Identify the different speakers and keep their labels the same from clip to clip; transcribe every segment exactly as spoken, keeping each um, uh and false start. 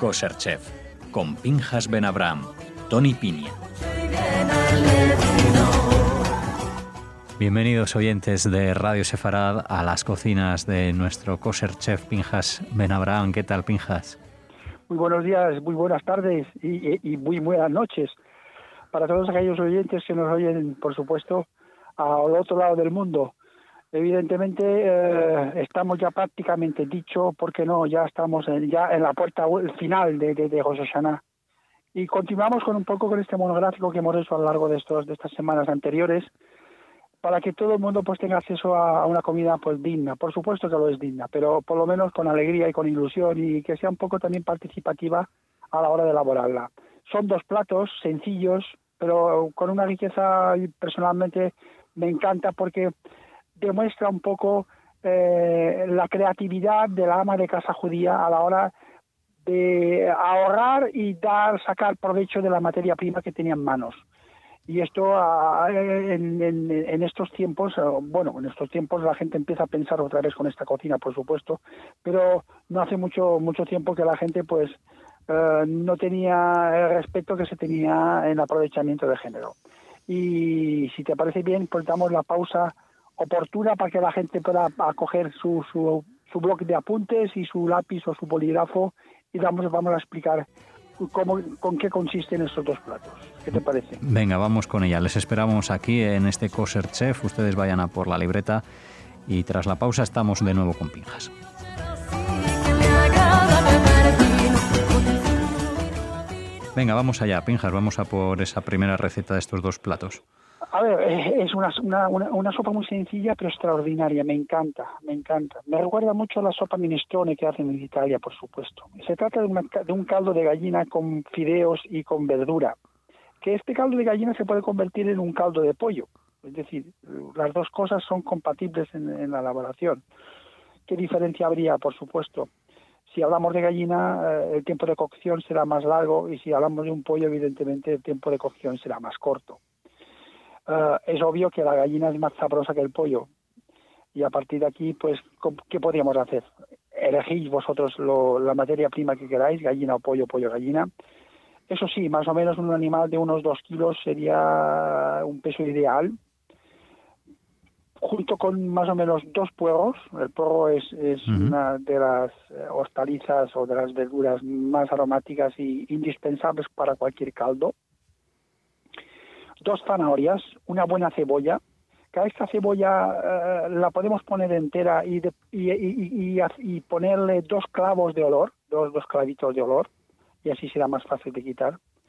Speaker 1: Kosher Chef, con Pinchas Ben Abraham, Tony Piña. Bienvenidos oyentes de Radio Sefarad a las cocinas de nuestro Kosher Chef Pinchas Ben Abraham. ¿Qué tal, Pinchas?
Speaker 2: Muy buenos días, muy buenas tardes y, y, y muy buenas noches para todos aquellos oyentes que nos oyen, por supuesto, al otro lado del mundo. Evidentemente eh, estamos ya prácticamente dicho, porque no, ya estamos en, ya en la puerta final de, de, de Rosh Hashanah. Y continuamos con un poco con este monográfico que hemos hecho a lo largo de estos de estas semanas anteriores, para que todo el mundo pues tenga acceso a, a una comida pues digna. Por supuesto que lo es digna, pero por lo menos con alegría y con ilusión, y que sea un poco también participativa a la hora de elaborarla. Son dos platos sencillos, pero con una riqueza, y personalmente me encanta porque demuestra un poco eh, la creatividad de la ama de casa judía a la hora de ahorrar y dar sacar provecho de la materia prima que tenía en manos. Y esto uh, en, en, en estos tiempos, uh, bueno, en estos tiempos la gente empieza a pensar otra vez con esta cocina, por supuesto, pero no hace mucho mucho tiempo que la gente pues uh, no tenía el respeto que se tenía en aprovechamiento de género. Y si te parece bien, pues damos la pausa oportuna para que la gente pueda acoger su, su, su bloque de apuntes y su lápiz o su bolígrafo, y vamos, vamos a explicar cómo, con qué consisten estos dos platos. ¿Qué te parece?
Speaker 1: Venga, vamos con ella. Les esperamos aquí en este Kosher Chef. Ustedes vayan a por la libreta y tras la pausa estamos de nuevo con Pinchas. Venga, vamos allá, Pinchas. Vamos a por esa primera receta de estos dos platos.
Speaker 2: A ver, es una, una, una, una sopa muy sencilla pero extraordinaria, me encanta, me encanta. Me recuerda mucho a la sopa minestrone que hacen en Italia, por supuesto. Se trata de, una, de un caldo de gallina con fideos y con verdura, que este caldo de gallina se puede convertir en un caldo de pollo. Es decir, las dos cosas son compatibles en, en la elaboración. ¿Qué diferencia habría? Por supuesto, si hablamos de gallina, eh, el tiempo de cocción será más largo, y si hablamos de un pollo, evidentemente el tiempo de cocción será más corto. Uh, es obvio que la gallina es más sabrosa que el pollo, y a partir de aquí, pues, ¿qué podríamos hacer? Elegís vosotros lo, la materia prima que queráis, gallina o pollo, pollo, gallina. Eso sí, más o menos un animal de unos dos kilos sería un peso ideal, junto con más o menos dos puerros. El puerro es, es uh-huh. una de las hortalizas o de las verduras más aromáticas y indispensables para cualquier caldo. Dos zanahorias, una buena cebolla, que a esta cebolla uh, la podemos poner entera y, de, y, y, y, y ponerle dos clavos de olor, dos, dos clavitos de olor, y así será más fácil de quitar.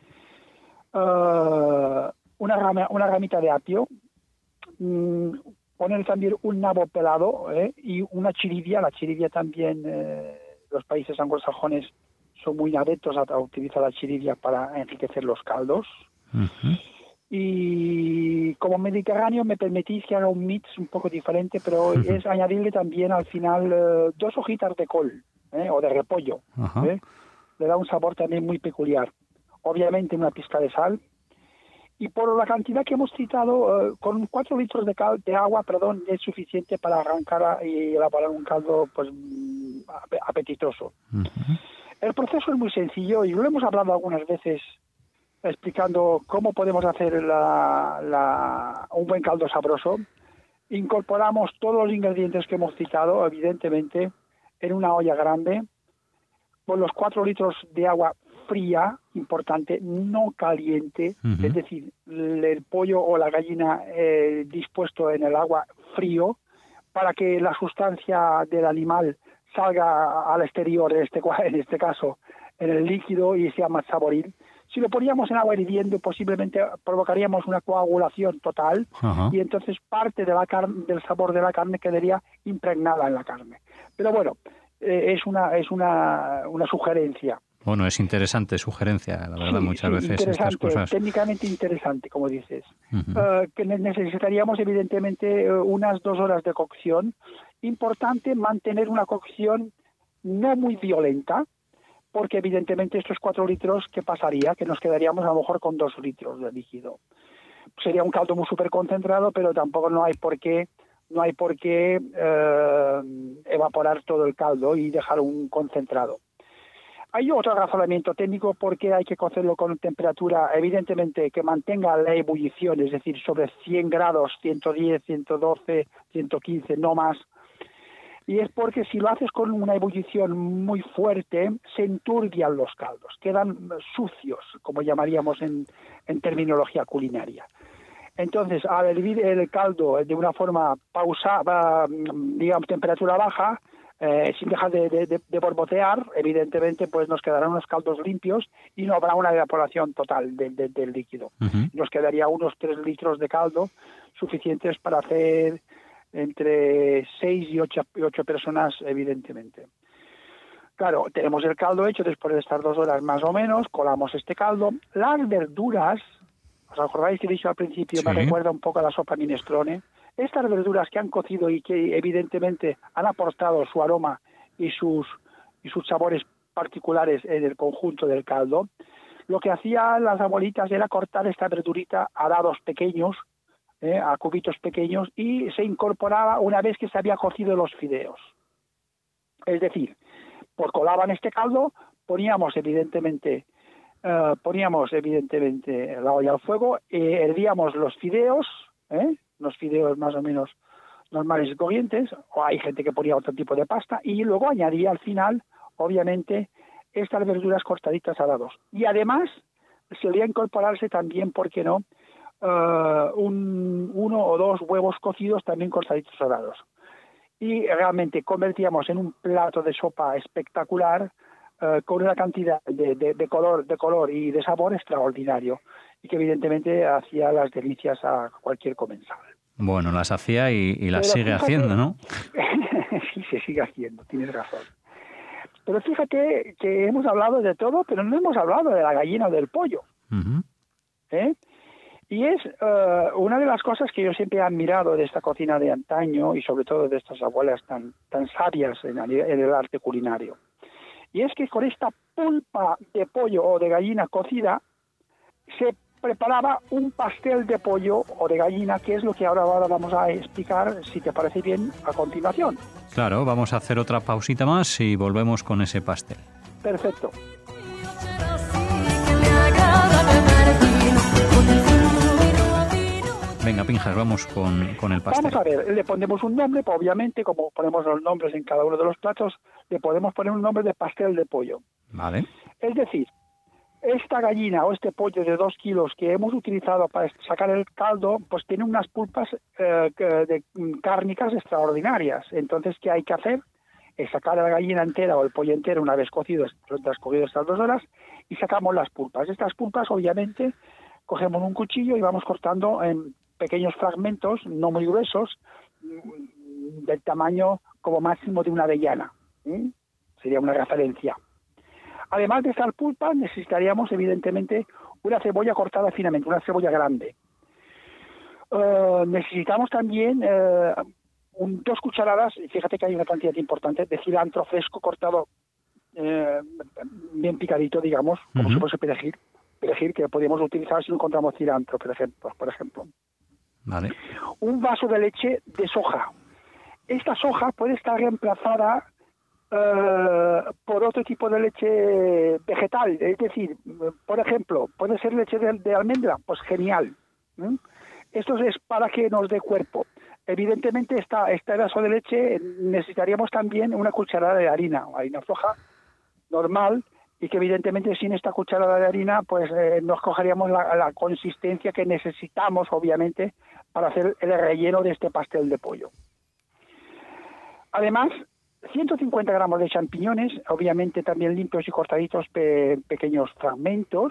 Speaker 2: Uh, una, rama, una ramita de apio, mm, poner también un nabo pelado eh, y una chirivia. La chirivia también, eh, los países anglosajones son muy adeptos a, a utilizar la chirivia para enriquecer los caldos. Uh-huh. Y como mediterráneo me permitís que haga un mix un poco diferente, pero uh-huh. es añadirle también al final uh, dos hojitas de col ¿eh? o de repollo. Uh-huh. ¿eh? Le da un sabor también muy peculiar. Obviamente una pizca de sal. Y por la cantidad que hemos citado, uh, con cuatro litros de, cal- de agua perdón, es suficiente para arrancar y elaborar un caldo pues apetitoso. Uh-huh. El proceso es muy sencillo y lo hemos hablado algunas veces, explicando cómo podemos hacer la, la, un buen caldo sabroso. Incorporamos todos los ingredientes que hemos citado, evidentemente, en una olla grande, con los cuatro litros de agua fría, importante, no caliente, uh-huh. es decir, el pollo o la gallina eh, dispuesto en el agua frío, para que la sustancia del animal salga al exterior, en este, en este caso, en el líquido, y sea más saboril. Si lo poníamos en agua hirviendo, posiblemente provocaríamos una coagulación total, uh-huh. y entonces parte de la carne, del sabor de la carne quedaría impregnada en la carne. Pero bueno, eh, es una es una, una sugerencia.
Speaker 1: Bueno, es interesante sugerencia, la verdad, sí, muchas
Speaker 2: sí,
Speaker 1: veces estas cosas.
Speaker 2: Técnicamente interesante, como dices.
Speaker 1: Uh-huh.
Speaker 2: Uh, que necesitaríamos, evidentemente, unas dos horas de cocción. Importante mantener una cocción no muy violenta, porque evidentemente estos cuatro litros, ¿qué pasaría? Que nos quedaríamos a lo mejor con dos litros de líquido. Sería un caldo muy súper concentrado, pero tampoco no hay por qué, no hay por qué eh, evaporar todo el caldo y dejar un concentrado. hay otro razonamiento técnico porque hay que cocerlo con temperatura, evidentemente, que mantenga la ebullición, es decir, sobre cien grados, ciento diez, ciento doce, ciento quince, no más. Y es porque si lo haces con una ebullición muy fuerte, se enturbian los caldos, quedan sucios, como llamaríamos en, en terminología culinaria. Entonces, al hervir el caldo de una forma pausada, digamos, temperatura baja, eh, sin dejar de, de, de borbotear, evidentemente, pues nos quedarán unos caldos limpios y no habrá una evaporación total de, de, del líquido. Uh-huh. Nos quedaría unos tres litros de caldo suficientes para hacer entre seis y ocho, ocho personas, evidentemente. Claro, tenemos el caldo hecho después de estar dos horas más o menos, colamos este caldo. Las verduras, ¿os acordáis que he dicho al principio? Sí. Me recuerda un poco a la sopa minestrone. Estas verduras que han cocido y que evidentemente han aportado su aroma y sus, y sus sabores particulares en el conjunto del caldo, lo que hacían las abuelitas era cortar esta verdurita a dados pequeños, Eh, a cubitos pequeños, y se incorporaba una vez que se había cocido los fideos. Es decir, por colaban este caldo, poníamos evidentemente eh, poníamos evidentemente la olla al fuego, eh, hervíamos los fideos, ¿eh? los fideos más o menos normales y corrientes, o hay gente que ponía otro tipo de pasta, y luego añadía al final, obviamente, estas verduras cortaditas a dados. Y además, solía incorporarse también, ¿por qué no?, Uh, un, uno o dos huevos cocidos también cortaditos a dados. Y realmente convertíamos en un plato de sopa espectacular, uh, con una cantidad de, de, de color de color y de sabor extraordinario, y que evidentemente hacía las delicias a cualquier comensal.
Speaker 1: Bueno, las hacía y, y las
Speaker 2: Pero
Speaker 1: sigue
Speaker 2: fíjate,
Speaker 1: haciendo, ¿no?
Speaker 2: Sí, se sigue haciendo, tienes razón. Pero fíjate que hemos hablado de todo, pero no hemos hablado de la gallina o del pollo. Uh-huh. ¿Eh? Y es uh, una de las cosas que yo siempre he admirado de esta cocina de antaño y sobre todo de estas abuelas tan, tan sabias en, en el arte culinario. Y es que con esta pulpa de pollo o de gallina cocida se preparaba un pastel de pollo o de gallina, que es lo que ahora, ahora vamos a explicar, si te parece bien, a continuación.
Speaker 1: Claro, vamos a hacer otra pausita más y volvemos con ese pastel.
Speaker 2: Perfecto.
Speaker 1: Venga, Pinjas, vamos con, con el pastel.
Speaker 2: Vamos a ver, le ponemos un nombre, pues obviamente, como ponemos los nombres en cada uno de los platos, le podemos poner un nombre de pastel de pollo.
Speaker 1: Vale.
Speaker 2: Es decir, esta gallina o este pollo de dos kilos que hemos utilizado para sacar el caldo, pues tiene unas pulpas eh, de, cárnicas extraordinarias. Entonces, ¿qué hay que hacer? Es sacar a la gallina entera o el pollo entero una vez cocido, transcurrido estas dos horas, y sacamos las pulpas. Estas pulpas, obviamente, cogemos un cuchillo y vamos cortando en pequeños fragmentos, no muy gruesos, del tamaño como máximo de una avellana. ¿eh? Sería una referencia. Además de estas pulpas, necesitaríamos, evidentemente, una cebolla cortada finamente, una cebolla grande. Uh, necesitamos también uh, un, dos cucharadas, y fíjate que hay una cantidad importante, de cilantro fresco cortado, uh, bien picadito, digamos, como uh-huh. si fuese perejil. Perejil que podríamos utilizar si no encontramos cilantro, por ejemplo. Por ejemplo.
Speaker 1: Vale.
Speaker 2: Un vaso de leche de soja. Esta soja puede estar reemplazada uh, por otro tipo de leche vegetal, es decir, por ejemplo, puede ser leche de, de almendra, pues genial. ¿Mm? Esto es para que nos dé cuerpo. Evidentemente, esta, este vaso de leche necesitaríamos también una cucharada de harina, harina floja, normal, y que evidentemente sin esta cucharada de harina pues eh, nos cogeríamos la, la consistencia que necesitamos, obviamente, para hacer el relleno de este pastel de pollo. Además, ciento cincuenta gramos de champiñones, obviamente también limpios y cortaditos pe pequeños fragmentos.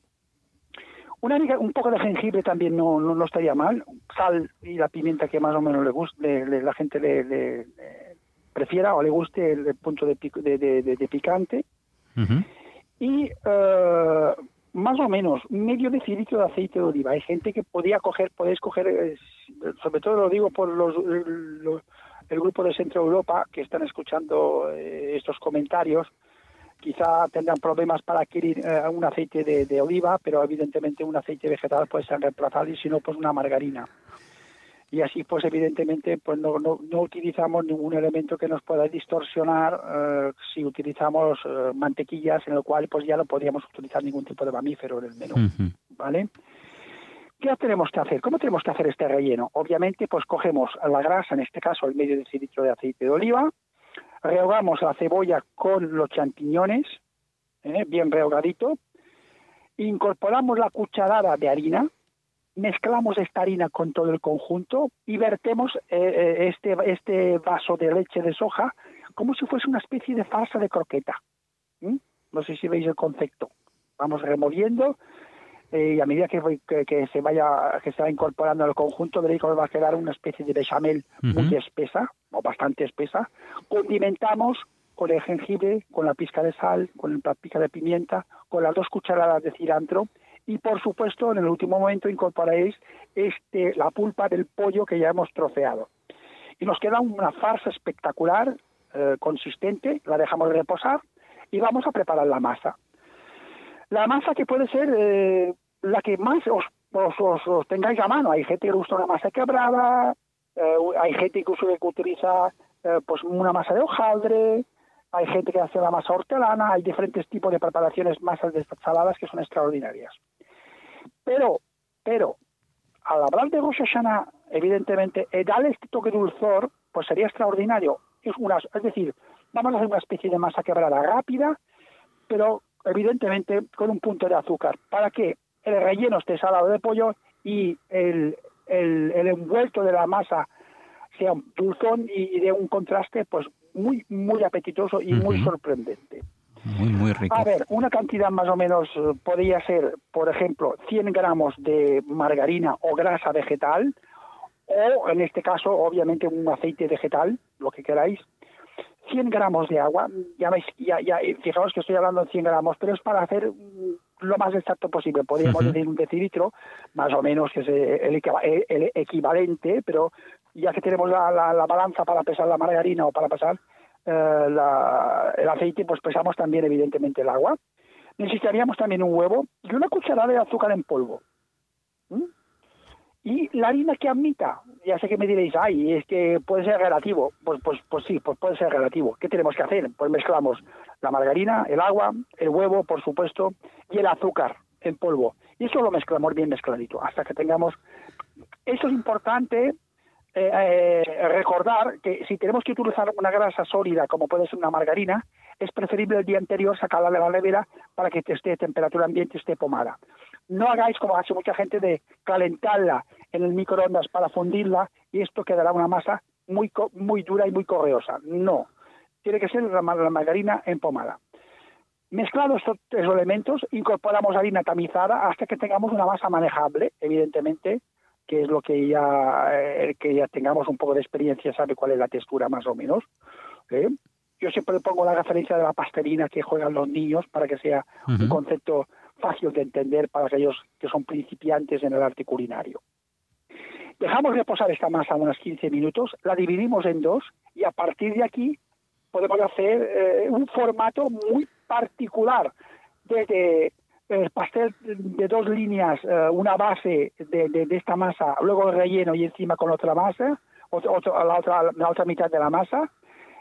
Speaker 2: Una, un poco de jengibre también no, no, no estaría mal. Sal y la pimienta que más o menos le guste, le, le, la gente le, le, le prefiera o le guste el, el punto de, pico, de, de, de, de picante. Uh-huh. Y uh, más o menos medio decilitro de aceite de oliva. Hay gente que podía coger, podéis coger, eh, sobre todo lo digo por los, los, el grupo de Centro Europa que están escuchando eh, estos comentarios, quizá tendrán problemas para adquirir eh, un aceite de, de oliva, pero evidentemente un aceite vegetal puede ser reemplazable y si no, pues una margarina. y así pues evidentemente pues no, no, no utilizamos ningún elemento que nos pueda distorsionar eh, si utilizamos eh, mantequillas, en lo cual pues ya no podríamos utilizar ningún tipo de mamífero en el menú, uh-huh. ¿vale? ¿Qué tenemos que hacer? ¿Cómo tenemos que hacer este relleno? Obviamente pues cogemos la grasa, en este caso el medio decilitro de aceite de oliva, rehogamos la cebolla con los champiñones, eh, bien rehogadito, incorporamos la cucharada de harina, mezclamos esta harina con todo el conjunto y vertemos eh, este, este vaso de leche de soja como si fuese una especie de farsa de croqueta. ¿Mm? No sé si veis el concepto. Vamos removiendo eh, y a medida que, que, que se vaya que se va incorporando al conjunto, veréis que va a quedar una especie de bechamel uh-huh. muy espesa, o bastante espesa. Condimentamos con el jengibre, con la pizca de sal, con la pizca de pimienta, con las dos cucharadas de cilantro. Y, por supuesto, en el último momento incorporaréis este, la pulpa del pollo que ya hemos troceado. Y nos queda una farsa espectacular, eh, consistente, la dejamos reposar y vamos a preparar la masa. La masa que puede ser eh, la que más os, os, os, os tengáis a mano. Hay gente que gusta una masa quebrada, eh, hay gente incluso que utiliza eh, pues una masa de hojaldre, hay gente que hace la masa hortelana, hay diferentes tipos de preparaciones, masas de estas saladas que son extraordinarias. Pero, pero, al hablar de Rosh Hashanah, evidentemente, eh, darle este toque dulzor, pues sería extraordinario. Es, una, es decir, vamos a hacer una especie de masa quebrada rápida, pero evidentemente con un punto de azúcar, para que el relleno esté salado de pollo y el, el, el envuelto de la masa sea un dulzón y, y de un contraste pues muy, muy apetitoso y uh-huh. muy sorprendente.
Speaker 1: Muy, muy rico.
Speaker 2: A ver, una cantidad más o menos eh, podría ser, por ejemplo, cien gramos de margarina o grasa vegetal, o en este caso, obviamente, un aceite vegetal, lo que queráis, cien gramos de agua, ya, veis, ya, ya fijaos que estoy hablando de cien gramos, pero es para hacer lo más exacto posible, podríamos uh-huh. decir un decilitro, más o menos, que es el, el equivalente, pero ya que tenemos la, la, la balanza para pesar la margarina o para pesar Uh, la, el aceite, pues pesamos también evidentemente el agua. Necesitaríamos también un huevo y una cucharada de azúcar en polvo. ¿Mm? Y la harina que admita, ya sé que me diréis, ay, es que puede ser relativo. Pues, pues, pues sí, pues puede ser relativo. ¿Qué tenemos que hacer? Pues mezclamos la margarina, el agua, el huevo, por supuesto, y el azúcar en polvo. Y eso lo mezclamos bien mezcladito, hasta que tengamos... Eso es importante... Eh, eh, recordar que si tenemos que utilizar una grasa sólida como puede ser una margarina, es preferible el día anterior sacarla de la nevera para que esté a temperatura ambiente, esté pomada. No hagáis como hace mucha gente de calentarla en el microondas para fundirla y esto quedará una masa muy, muy dura y muy correosa. No, tiene que ser la, la margarina en pomada. Mezclados estos tres elementos, incorporamos harina tamizada hasta que tengamos una masa manejable, evidentemente, que es lo que ya eh, que ya tengamos un poco de experiencia, sabe cuál es la textura más o menos. ¿eh? Yo siempre pongo la referencia de la pastelina que juegan los niños para que sea uh-huh. un concepto fácil de entender para aquellos que son principiantes en el arte culinario. Dejamos reposar esta masa unos quince minutos, la dividimos en dos y a partir de aquí podemos hacer eh, un formato muy particular desde el pastel de dos líneas, eh, una base de, de, de esta masa, luego el relleno y encima con otra masa, otro, otro, la, otra, la otra mitad de la masa,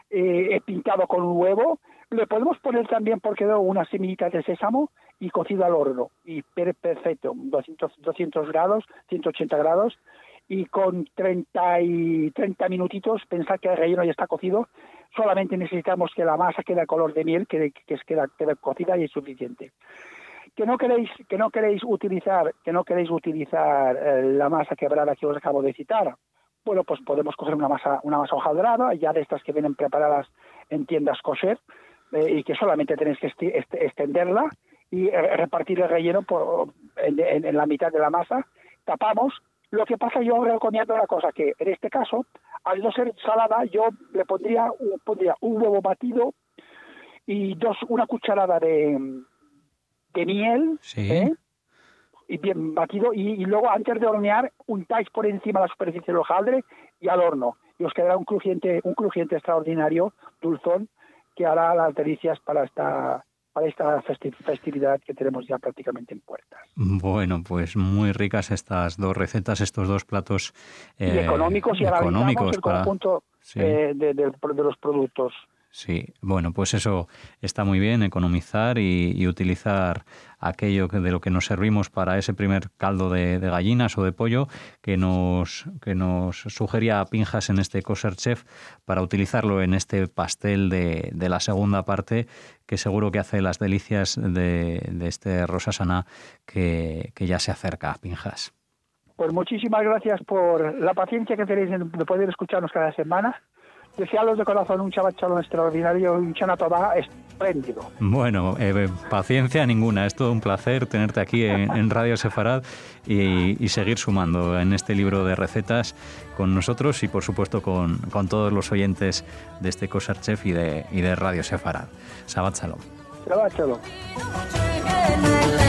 Speaker 2: eh, pintado con un huevo. Le podemos poner también, porque no, unas semillitas de sésamo y cocido al horno. Y per, perfecto, doscientos, doscientos grados, ciento ochenta grados, y con treinta, y, treinta minutitos, pensad que el relleno ya está cocido, solamente necesitamos que la masa quede a color de miel, que, que quede, quede cocida y es suficiente. Que no queréis que no queréis utilizar que no queréis utilizar eh, la masa quebrada que os acabo de citar, bueno, pues podemos coger una masa una masa hojaldrada, ya de estas que vienen preparadas en tiendas kosher, eh, y que solamente tenéis que esti- est- extenderla y eh, repartir el relleno por, en, en, en la mitad de la masa. Tapamos. Lo que pasa, yo recomiendo una cosa, que en este caso, al no ser salada, yo le pondría un, pondría un huevo batido y dos una cucharada de de miel,
Speaker 1: sí.
Speaker 2: ¿eh? y bien batido, y, y luego antes de hornear untáis por encima la superficie del hojaldre y al horno, y os quedará un crujiente, un crujiente extraordinario, dulzón, que hará las delicias para esta para esta festi- festividad que tenemos ya prácticamente en puertas.
Speaker 1: Bueno, pues muy ricas estas dos recetas, estos dos platos
Speaker 2: eh, y económicos, y
Speaker 1: económicos
Speaker 2: el
Speaker 1: para...
Speaker 2: conjunto sí. eh, de, de, de los productos.
Speaker 1: Sí, bueno, pues eso está muy bien, economizar y, y utilizar aquello que, de lo que nos servimos para ese primer caldo de, de gallinas o de pollo que nos, que nos sugería Pinjas en este Kosher Chef, para utilizarlo en este pastel de, de la segunda parte, que seguro que hace las delicias de, de este Rosh Hashanah que, que ya se acerca, Pinjas.
Speaker 2: Pues muchísimas gracias por la paciencia que tenéis de poder escucharnos cada semana. Desearos de corazón un Shabbat Shalom extraordinario, un Shana Tová espléndido.
Speaker 1: Bueno, eh, paciencia ninguna, es todo un placer tenerte aquí en, en Radio Sefarad y, y seguir sumando en este libro de recetas con nosotros y por supuesto con, con todos los oyentes de este Kosher Chef y de, y de Radio Sefarad. Shabbat Shalom.
Speaker 2: Shabbat Shalom.